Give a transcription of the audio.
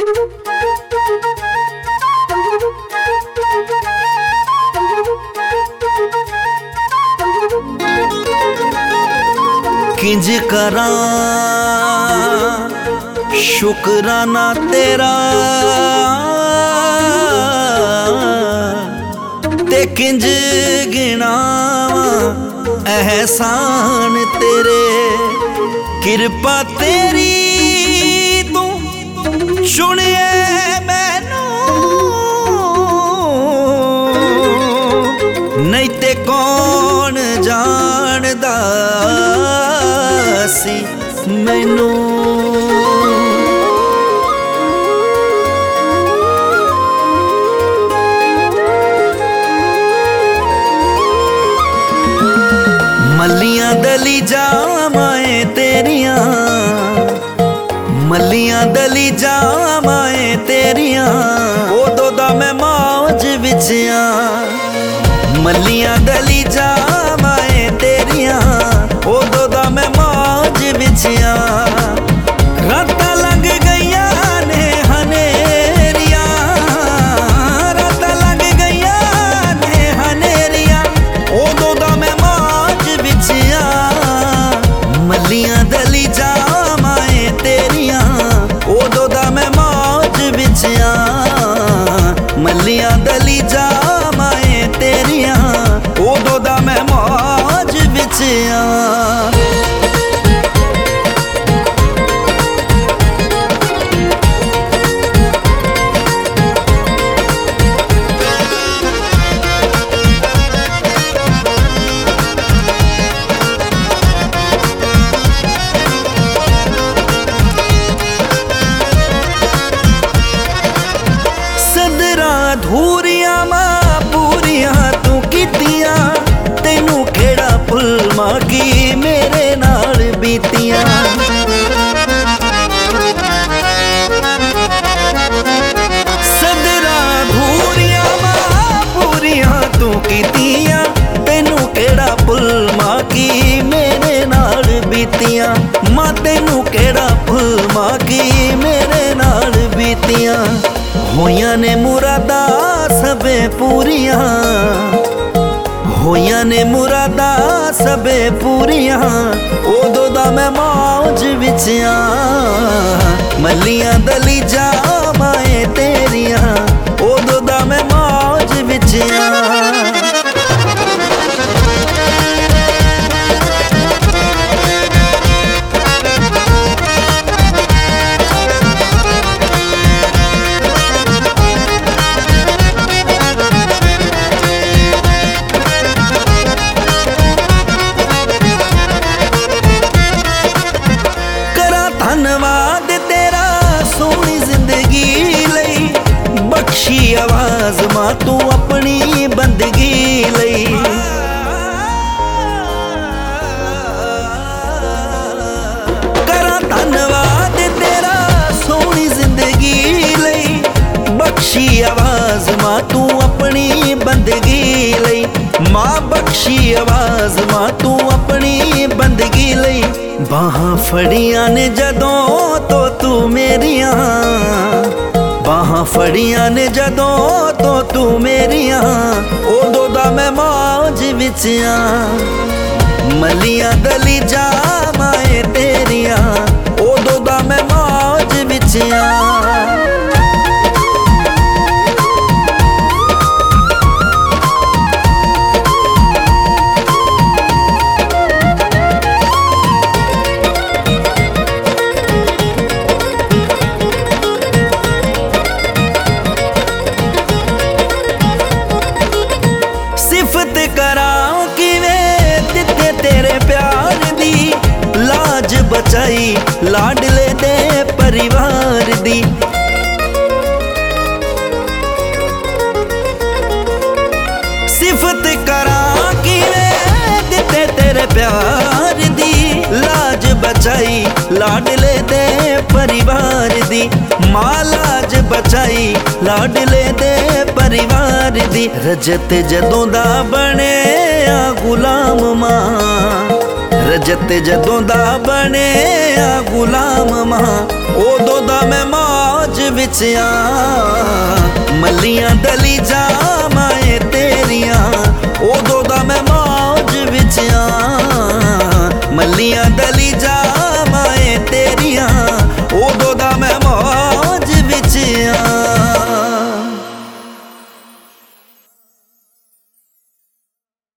किंज करा शुकराना तेरा ते किंज गिनावा एहसान तेरे। किरपा तेरी तू सुनिए मैनू नहीं ते कौन जानदा सी मैनू। मलियां दली जामाए तेरियां, मलियां दली जामाए तेरियां, उदों दा मैं मौज विच आं। मलियां दली जामाए तेरियां, उदों दा मैं मौज विच आं। रातां लंघ गईयां ने हनेरियां, रातां लंघ गईयां ने हनेरियां, उदों दा मैं मलियां दली जामाए तेरियां, उदों दा मैं मौज विच आं। मलियां दली जामाए तेरियां, उदों दा मैं मौज विच आं। धूरियां मां पूरियां तू कीतियां, तेनू केड़ा भुलमा की मेरे नाल बीतियां। सदरा धूरियां मां पूरियां तू कीतियां, तेनू केड़ा भुलमा की मेरे नाल बीतियां। मां तेनू केड़ा भुलमा की मेरे नाल बीतियां। होइयां ने मुरादा सबे पूरियां, होइयां ने मुरादा सबे पूरियां, उदों दा मैं मौज विच आं। मलियां दली जामाए तेरियां, उदों दा मैं मौज विच आं। धन्नवाद तेरा सोहनी जिंदगी लई, बख्शी आवाज मां तू अपनी बंदगी लई। करा धन्नवाद तेरा सोहनी जिंदगी लई, बख्शी आवाज मां तू अपनी बंदगी लई। मां बख्शी आवाज मां तू अपनी बंदगी लई। बाहां फड़ियां ने जदों तो तू मेरियां, बाहां फड़ियां ने जदों तो तू मेरियां, उदों दा मैं मौज विच आं। मलियां दली जामाए तेरियां, उदों दा मैं मौज विच आं। सिफत करां किवें दित्ते तेरे प्यार दी, लाज बचाई लाडले दे परिवार दी। सिफत करां किवें दित्ते तेरे प्यार दी, लाज बचाई लाडले दे परिवार दी। मां लाज बचाई लाडले दे परिवार दी। रजत जदों दा बने आ गुलाम मां, रजत जदों दा बने आ गुलाम मां, उदों दा मैं मौज विच आ मलियां दली जावां ए तेरियां उदों दा मैं मौज विच आ मलियां दली जा